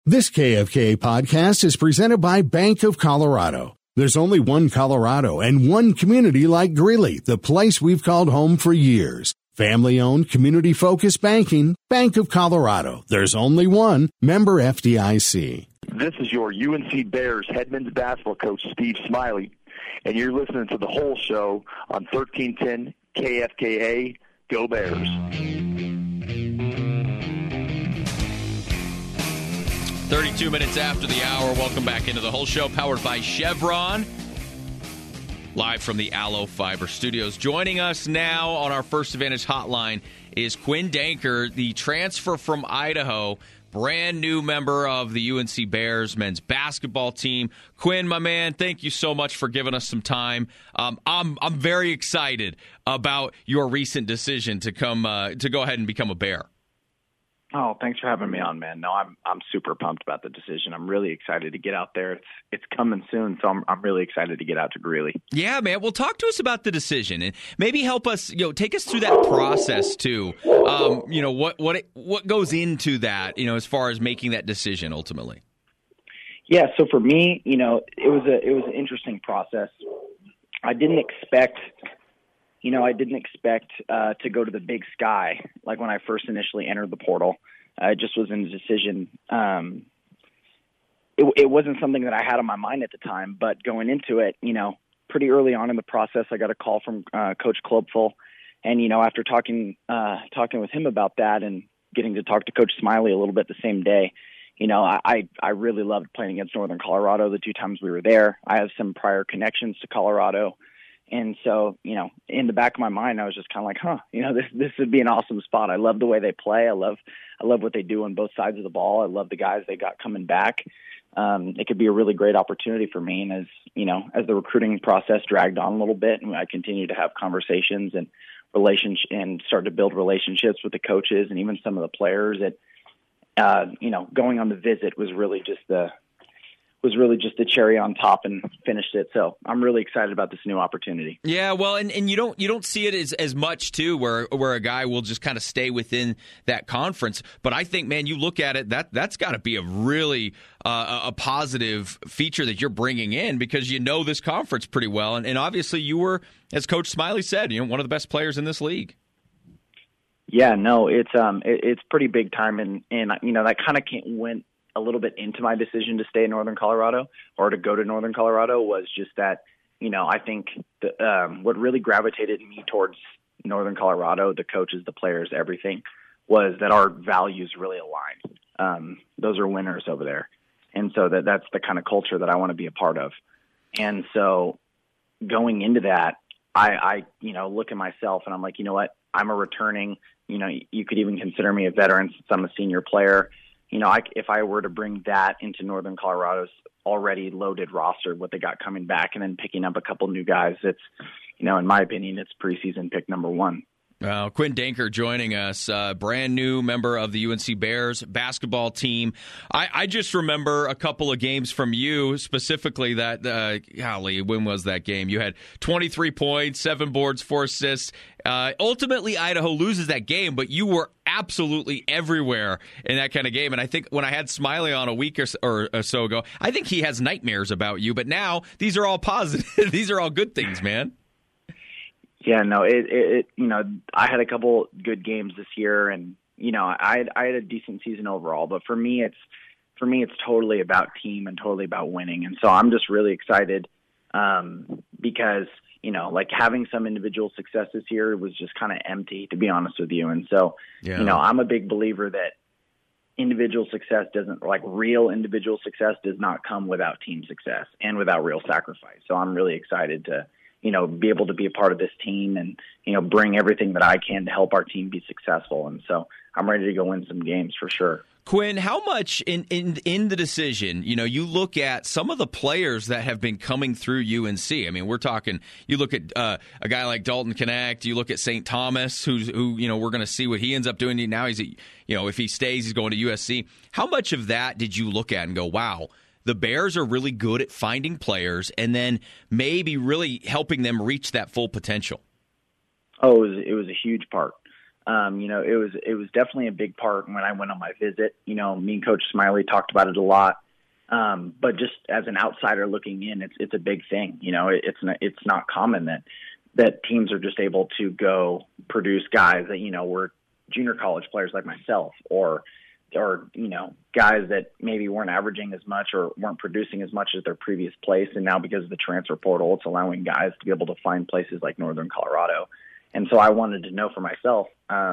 This KFKA podcast is presented by Bank of Colorado. There's only one Colorado and one community like Greeley, the place we've called home for years. Family-owned, community-focused banking, Bank of Colorado. There's only one. Member FDIC. This is your UNC Bears head men's basketball coach, Steve Smiley, and you're listening to The Whole Show on 1310 KFKA. Go Bears. 32 minutes after the hour. Welcome back into The Whole Show, powered by Chevron. Live from the Allo Fiber Studios. Joining us now on our First Advantage hotline is Quinn Danker, the transfer from Idaho, brand new member of the UNC Bears men's basketball team. Quinn, my man, thank you so much for giving us some time. I'm very excited about your recent decision to go ahead and become a Bear. Oh, thanks for having me on, man. No, I'm super pumped about the decision. I'm really excited to get out there. It's coming soon, so I'm really excited to get out to Greeley. Yeah, man. Well, talk to us about the decision and maybe help us, take us through that process too. What goes into that, as far as making that decision ultimately. Yeah. So for me, it was an interesting process. I didn't expect to go to the big sky like when I first initially entered the portal. It just wasn't a decision. It wasn't something that I had on my mind at the time, but going into it, pretty early on in the process, I got a call from Coach Klopfel. And, after talking with him about that and getting to talk to Coach Smiley a little bit the same day, I really loved playing against Northern Colorado the two times we were there. I have some prior connections to Colorado. And so, in the back of my mind, I was just kind of like, this would be an awesome spot. I love the way they play. I love what they do on both sides of the ball. I love the guys they got coming back. It could be a really great opportunity for me. And as the recruiting process dragged on a little bit and I continued to have conversations and start to build relationships with the coaches and even some of the players, going on the visit was really just the cherry on top and finished it. So I'm really excited about this new opportunity. Yeah, well, and you don't see it as much too, where a guy will just kind of stay within that conference. But I think, man, you look at it, that's got to be a really a positive feature that you're bringing in because this conference pretty well, and obviously you were, as Coach Smiley said, one of the best players in this league. Yeah, no, it's pretty big time, and that kind of went a little bit into my decision to stay in Northern Colorado or to go to Northern Colorado was just that, I think what really gravitated me towards Northern Colorado, the coaches, the players, everything, was that our values really aligned. Those are winners over there. And so that's the kind of culture that I want to be a part of. And so going into that, I look at myself and I'm like, you know what, I'm a returning, you could even consider me a veteran since I'm a senior player. If I were to bring that into Northern Colorado's already loaded roster, what they got coming back, and then picking up a couple new guys, it's, in my opinion, it's preseason pick number one. Quinn Danker joining us, brand new member of the UNC Bears basketball team. I just remember a couple of games from you, specifically that, when was that game? You had 23 points, 7 boards, 4 assists. Ultimately, Idaho loses that game, but you were absolutely everywhere in that kind of game. And I think when I had Smiley on a week or so ago, I think he has nightmares about you. But now these are all positive. These are all good things, man. Yeah, no, I had a couple good games this year, and I had a decent season overall. But for me, it's totally about team and totally about winning. And so I'm just really excited because having some individual success this year was just kind of empty, to be honest with you. And so I'm a big believer that individual success real individual success does not come without team success and without real sacrifice. So I'm really excited to be able to be a part of this team and, bring everything that I can to help our team be successful. And so I'm ready to go win some games for sure. Quinn, how much in the decision, you look at some of the players that have been coming through UNC. I mean, we're talking, you look at a guy like Dalton Knecht, you look at St. Thomas, who we're going to see what he ends up doing. Now he's, if he stays, he's going to USC. How much of that did you look at and go, wow, the Bears are really good at finding players and then maybe really helping them reach that full potential? Oh, it was a huge part. It was definitely a big part when I went on my visit. Me and Coach Smiley talked about it a lot. But just as an outsider looking in, it's a big thing. It's not common that teams are just able to go produce guys that, were junior college players like myself, or guys that maybe weren't averaging as much or weren't producing as much as their previous place. And now because of the transfer portal, it's allowing guys to be able to find places like Northern Colorado. And so I wanted to know for myself,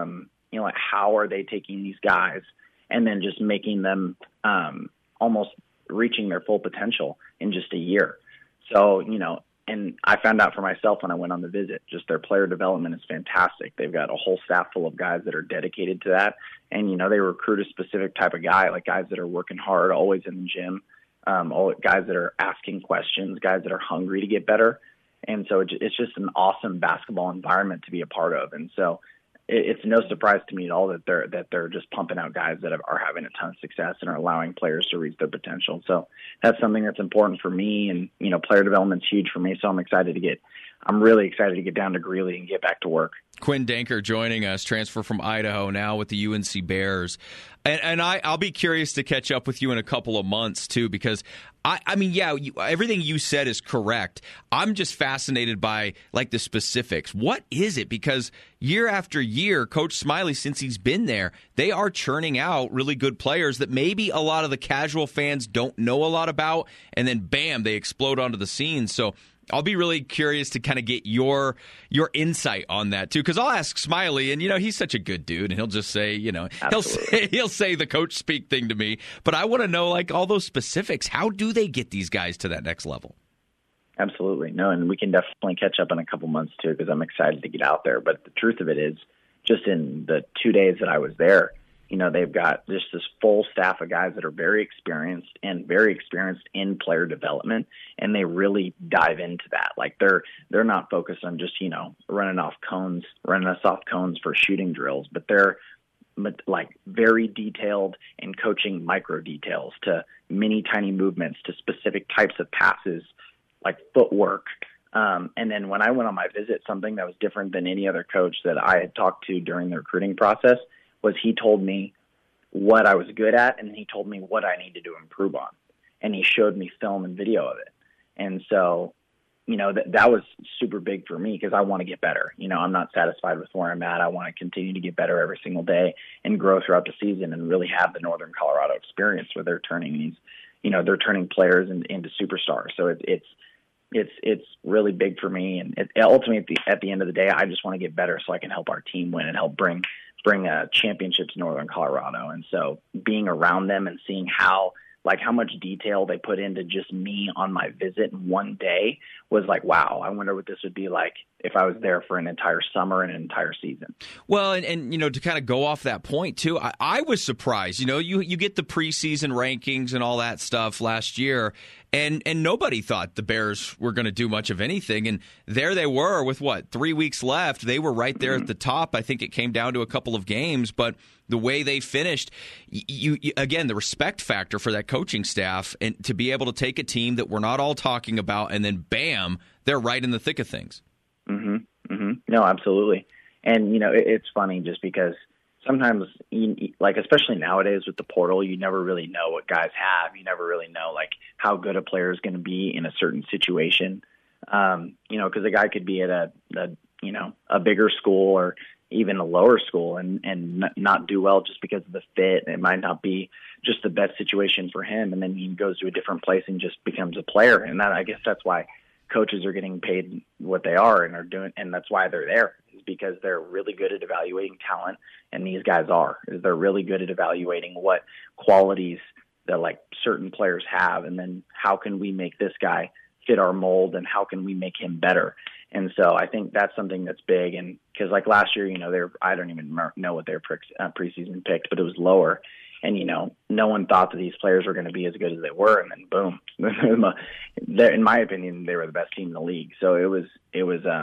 how are they taking these guys and then just making them almost reaching their full potential in just a year. So, and I found out for myself when I went on the visit, just their player development is fantastic. They've got a whole staff full of guys that are dedicated to that. And, they recruit a specific type of guy, like guys that are working hard, always in the gym, guys that are asking questions, guys that are hungry to get better. And so it's just an awesome basketball environment to be a part of. And so it's no surprise to me at all that they're just pumping out guys that are having a ton of success and are allowing players to reach their potential. So that's something that's important for me, and player development's huge for me. So I'm really excited to get down to Greeley and get back to work. Quinn Danker joining us, transfer from Idaho, now with the UNC Bears. And I'll be curious to catch up with you in a couple of months, too, because, everything you said is correct. I'm just fascinated by, the specifics. What is it? Because year after year, Coach Smiley, since he's been there, they are churning out really good players that maybe a lot of the casual fans don't know a lot about, and then, bam, they explode onto the scene. So I'll be really curious to kind of get your insight on that too, because I'll ask Smiley, and he's such a good dude, and he'll just say, he'll say the coach speak thing to me. But I want to know all those specifics. How do they get these guys to that next level? Absolutely, no, and we can definitely catch up in a couple months too, because I'm excited to get out there. But the truth of it is, just in the 2 days that I was there, they've got just this full staff of guys that are very experienced in player development, and they really dive into that. They're not focused on just, running us off cones for shooting drills, but they're very detailed and coaching micro details to mini tiny movements to specific types of passes, like footwork. And then when I went on my visit, something that was different than any other coach that I had talked to during the recruiting process was he told me what I was good at, and he told me what I needed to improve on. And he showed me film and video of it. And so, that was super big for me, because I want to get better. I'm not satisfied with where I'm at. I want to continue to get better every single day and grow throughout the season and really have the Northern Colorado experience where they're turning they're turning players into superstars. So it's really big for me. And ultimately at the end of the day, I just want to get better so I can help our team win and help bring a championship to Northern Colorado. And so being around them and seeing how much detail they put into just me on my visit in one day was wow, I wonder what this would be like if I was there for an entire summer and an entire season. Well, and to kind of go off that point too, I was surprised. You get the preseason rankings and all that stuff last year, and nobody thought the Bears were going to do much of anything. And there they were with 3 weeks left. They were right there at the top. I think it came down to a couple of games, but the way they finished, you again, the respect factor for that coaching staff, and to be able to take a team that we're not all talking about, and then bam, they're right in the thick of things. No, absolutely. And, it's funny just because sometimes, especially nowadays with the portal, you never really know what guys have. You never really know, how good a player is going to be in a certain situation. Because a guy could be at a bigger school or even a lower school and not do well just because of the fit. It might not be just the best situation for him. And then he goes to a different place and just becomes a player. And I guess that's why coaches are getting paid what they are and are doing, and that's why they're there, is because they're really good at evaluating talent. And these guys they're really good at evaluating what qualities that certain players have. And then how can we make this guy fit our mold, and how can we make him better? And so I think that's something that's big. And because last year, I don't even know what their preseason picked, but it was lower. And, no one thought that these players were going to be as good as they were. And then boom, in my opinion, they were the best team in the league. So it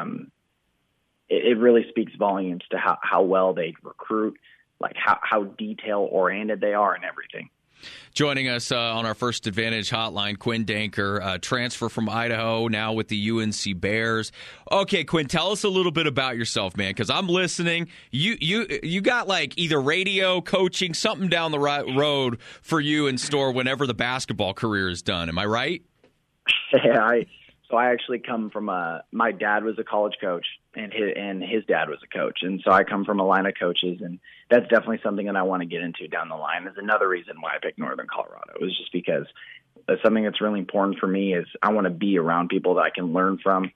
really speaks volumes to how well they recruit, how detail oriented they are and everything. Joining us on our First Advantage hotline, Quinn Danker, transfer from Idaho, now with the UNC Bears. Okay, Quinn, tell us a little bit about yourself, man, because I'm listening. You got like either radio, coaching, something down the road for you in store whenever the basketball career is done. Am I right? Yeah, I actually come from my dad was a college coach, and his dad was a coach, and so I come from a line of coaches, and that's definitely something that I want to get into down the line. Is another reason why I picked Northern Colorado. It was just because something that's really important for me is I want to be around people that I can learn from,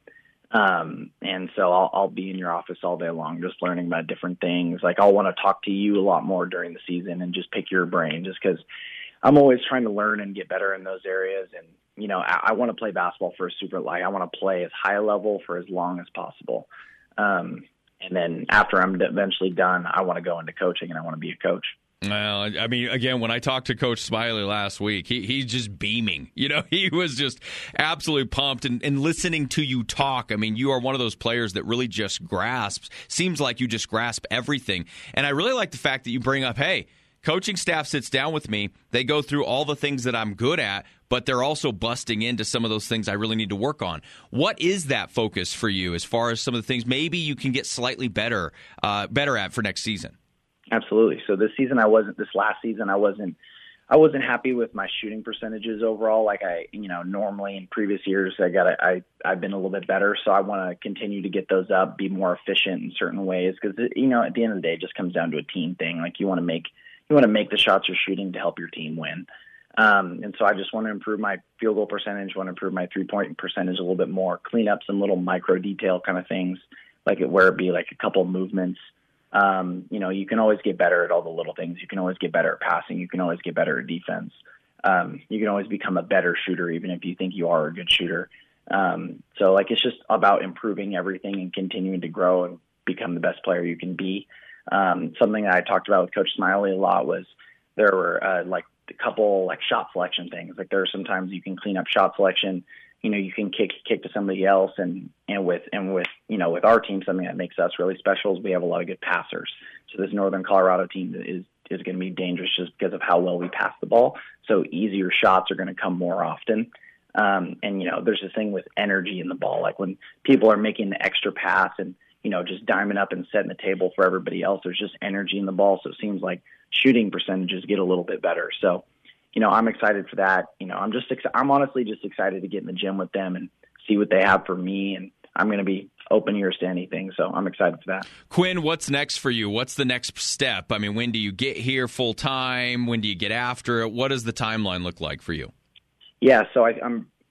and so I'll be in your office all day long just learning about different things. Like I'll want to talk to you a lot more during the season and just pick your brain, just because I'm always trying to learn and get better in those areas. And you know, I want to play basketball for a super light. I want to play as high a level for as long as possible. And then after I'm eventually done, I want to go into coaching and I want to be a coach. Well, I mean, again, when I talked to Coach Smiley last week, he's just beaming. You know, he was just absolutely pumped. And listening to you talk, I mean, you are one of those players that really just grasps. Seems like you just grasp everything. And I really like the fact that you bring up, hey, coaching staff sits down with me. They go through all the things that I'm good at, but they're also busting into some of those things I really need to work on. What is that focus for you as far as some of the things maybe you can get slightly better at for next season? Absolutely. So this last season, I wasn't happy with my shooting percentages overall. Like normally in previous years, I've been a little bit better. So I want to continue to get those up, be more efficient in certain ways. Cause at the end of the day, it just comes down to a team thing. Like you want to make the shots you're shooting to help your team win. And so I just want to improve my field goal percentage, want to improve my 3-point percentage a little bit more, clean up some little micro detail kind of things, where it be like a couple of movements. You can always get better at all the little things. You can always get better at passing. You can always get better at defense. You can always become a better shooter, even if you think you are a good shooter. So it's just about improving everything and continuing to grow and become the best player you can be. Something that I talked about with Coach Smiley a lot was there were a couple shot selection things. Like there are sometimes you can clean up shot selection. You can kick to somebody else, and with our team, something that makes us really special is we have a lot of good passers. So this Northern Colorado team is going to be dangerous just because of how well we pass the ball. So easier shots are going to come more often. There's this thing with energy in the ball, like when people are making the extra pass and just diming up and setting the table for everybody else. There's just energy in the ball, so it seems like shooting percentages get a little bit better. So, I'm excited for that. I'm honestly just excited to get in the gym with them and see what they have for me, and I'm going to be open ears to anything, so I'm excited for that. Quinn, what's next for you? What's the next step? I mean, when do you get here full time? When do you get after it? What does the timeline look like for you? Yeah, so I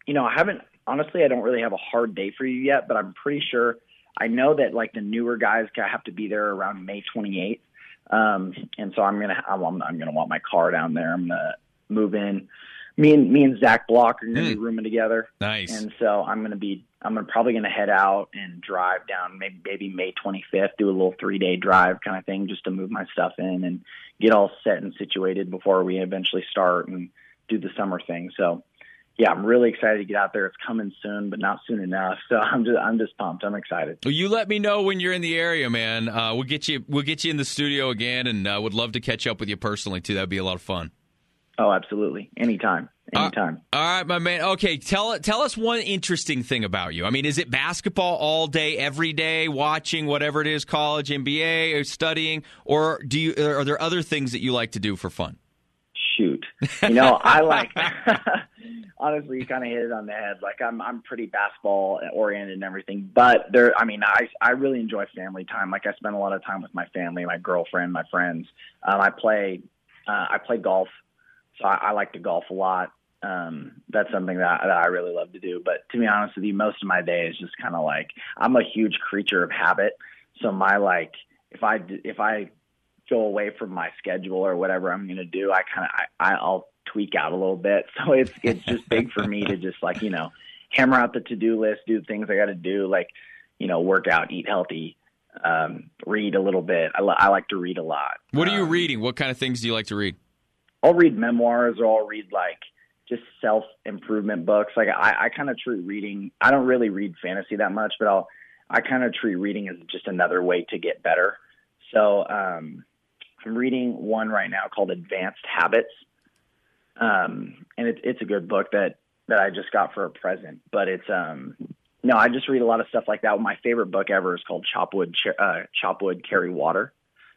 don't really have a hard day for you yet, but I'm pretty sure. I know that the newer guys have to be there around May 28th. And so I'm gonna want my car down there. I'm gonna move in. Me and Zach Block are gonna be rooming together. Nice. And so I'm probably gonna head out and drive down maybe May 25th, do a little 3-day drive kind of thing, just to move my stuff in and get all set and situated before we eventually start and do the summer thing. So yeah, I'm really excited to get out there. It's coming soon, but not soon enough. So I'm just pumped. I'm excited. Well, you let me know when you're in the area, man. We'll get you in the studio again, and would love to catch up with you personally too. That'd be a lot of fun. Oh, absolutely. Anytime. All right, my man. Okay, tell us one interesting thing about you. I mean, is it basketball all day, every day, watching whatever it is, college, NBA, or studying, or are there other things that you like to do for fun? Shoot. I like honestly, you kind of hit it on the head. I'm pretty basketball oriented and everything, but I really enjoy family time. I spend a lot of time with my family, my girlfriend, my friends. I play golf, so I like to golf a lot. That's something that I really love to do. But to be honest with you, most of my day is just kind of I'm a huge creature of habit. So if I go away from my schedule or whatever I'm going to do, I'll tweak out a little bit. So it's just big for me to just hammer out the to-do list, do the things I got to do, work out, eat healthy, read a little bit. I like to read a lot. What are you reading? What kind of things do you like to read? I'll read memoirs, or I'll read just self-improvement books. I kind of treat reading, I don't really read fantasy that much, but I kind of treat reading as just another way to get better. So I'm reading one right now called Advanced Habits. And it's a good book that I just got for a present. But it's no, I just read a lot of stuff like that. My favorite book ever is called Chop Wood, Carry Water.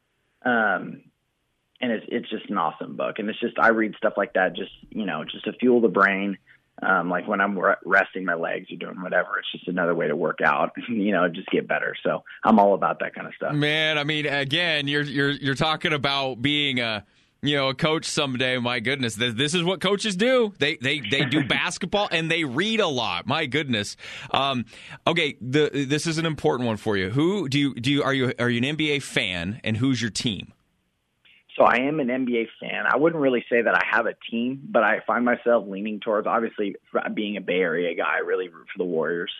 And it's just an awesome book. And it's just, I read stuff like that just to fuel the brain. Like when I'm resting my legs or doing whatever, it's just another way to work out, just get better. So I'm all about that kind of stuff. Man, I mean, again, you're talking about being a coach someday. My goodness, this is what coaches do. They do basketball and they read a lot. My goodness. Okay, this is an important one for you. Who are you an NBA fan, and who's your team? So I am an NBA fan. I wouldn't really say that I have a team, but I find myself leaning towards, obviously, being a Bay Area guy, I really root for the Warriors.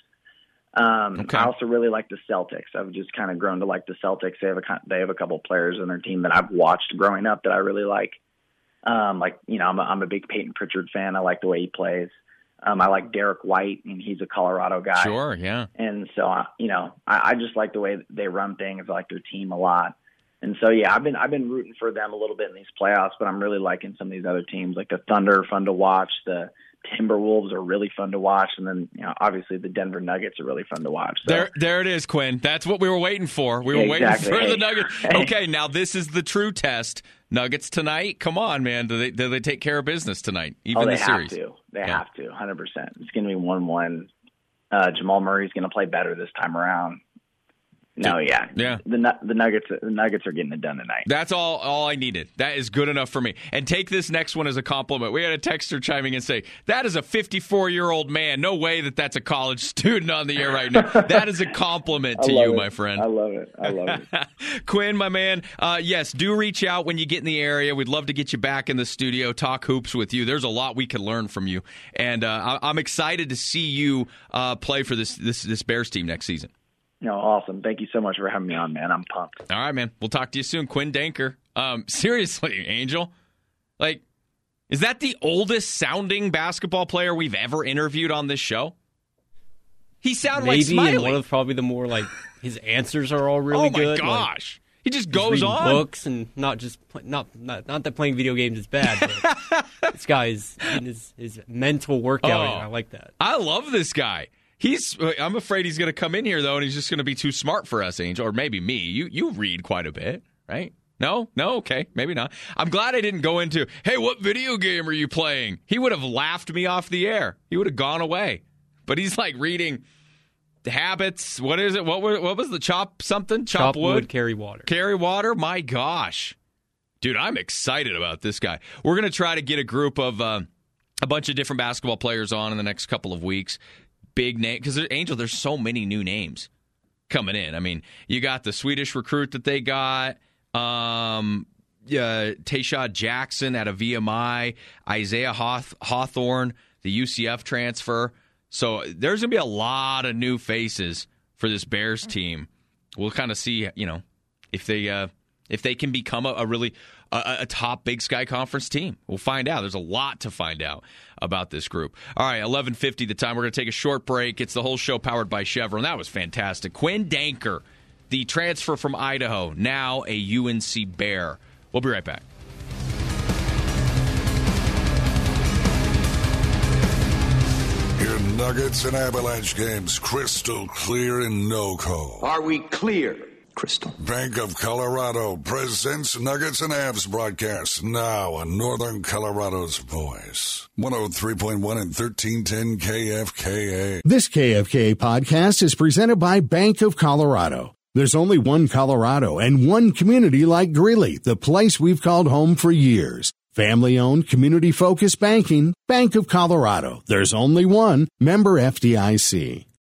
Okay. I also really like the Celtics. I've just kind of grown to like the Celtics. They have a couple of players on their team that I've watched growing up that I really like. I'm a big Peyton Pritchard fan. I like the way he plays. I like Derek White, and he's a Colorado guy. Sure, yeah. And so, I just like the way they run things. I like their team a lot. And so, yeah, I've been rooting for them a little bit in these playoffs, but I'm really liking some of these other teams. Like the Thunder are fun to watch. The Timberwolves are really fun to watch. And then, obviously the Denver Nuggets are really fun to watch. So. There it is, Quinn. That's what we were waiting for. We were waiting for the Nuggets. Okay, now this is the true test. Nuggets tonight? Come on, man. Do they take care of business tonight? Even the series? They have to, 100%. It's going to be 1-1. Jamal Murray's going to play better this time around. No, yeah. The Nuggets are getting it done tonight. That's all I needed. That is good enough for me. And take this next one as a compliment. We had a texter chiming in say, that is a 54-year-old man. No way that's a college student on the air right now. That is a compliment to you, my friend. I love it. Quinn, my man, yes, do reach out when you get in the area. We'd love to get you back in the studio, talk hoops with you. There's a lot we can learn from you. And I'm excited to see you play for this Bears team next season. No, awesome. Thank you so much for having me on, man. I'm pumped. All right, man. We'll talk to you soon. Quinn Danker. Seriously, Angel, is that the oldest sounding basketball player we've ever interviewed on this show? He sounded like Smiley. And one of probably the more his answers are all really good. Oh my gosh. He just goes on books and not that playing video games is bad, but this guy is in his mental workout. I like that. I love this guy. I'm afraid he's going to come in here, though, and he's just going to be too smart for us, Angel, or maybe me. You read quite a bit, right? No? Okay, maybe not. I'm glad I didn't go into, hey, what video game are you playing? He would have laughed me off the air. He would have gone away. But he's reading the habits. What is it? What was the chop something? Chop wood, carry water. Carry water? My gosh. Dude, I'm excited about this guy. We're going to try to get a group of a bunch of different basketball players on in the next couple of weeks. Big name, because Angel, there's so many new names coming in. I mean, you got the Swedish recruit that they got, Tayshad Jackson out of VMI, Isaiah Hawthorne, the UCF transfer. So there's going to be a lot of new faces for this Bears team. We'll kind of see, if they can become a really a top Big Sky Conference team. We'll find out. There's a lot to find out about this group. All right, 11:50 the time. We're going to take a short break. It's the whole show powered by Chevron. That was fantastic. Quinn Danker, the transfer from Idaho, now a UNC Bear. We'll be right back. Your Nuggets and Avalanche games crystal clear in NoCo. Are we clear? Crystal. Bank of Colorado presents Nuggets and Avs broadcast now on Northern Colorado's voice. 103.1 and 1310 KFKA. This KFKA podcast is presented by Bank of Colorado. There's only one Colorado and one community like Greeley, the place we've called home for years. Family-owned, community-focused banking, Bank of Colorado. There's only one. Member FDIC.